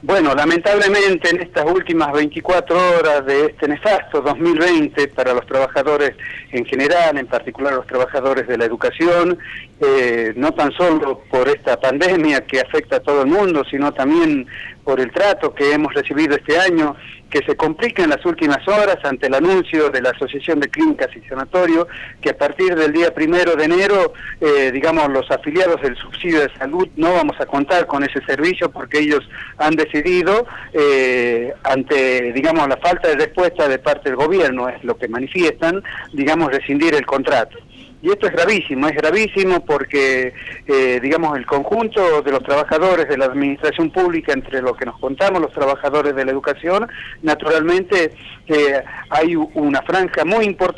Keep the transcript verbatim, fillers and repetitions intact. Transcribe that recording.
Bueno, lamentablemente en estas últimas veinticuatro horas de este nefasto dos mil veinte para los trabajadores en general, en particular los trabajadores de la educación, eh, no tan solo por esta pandemia que afecta a todo el mundo, sino también por el trato que hemos recibido este año, que se complica en las últimas horas ante el anuncio de la Asociación de Clínicas y Sanatorios, que a partir del día primero de enero, eh, digamos, los afiliados del subsidio de salud no vamos a contar con ese servicio porque ellos han decidido, eh, ante, digamos, la falta de respuesta de parte del gobierno, es lo que manifiestan, digamos, rescindir el contrato. Y esto es gravísimo, es gravísimo porque, eh, digamos, el conjunto de los trabajadores de la administración pública, entre lo que nos contamos los trabajadores de la educación, naturalmente eh, hay una franja muy importante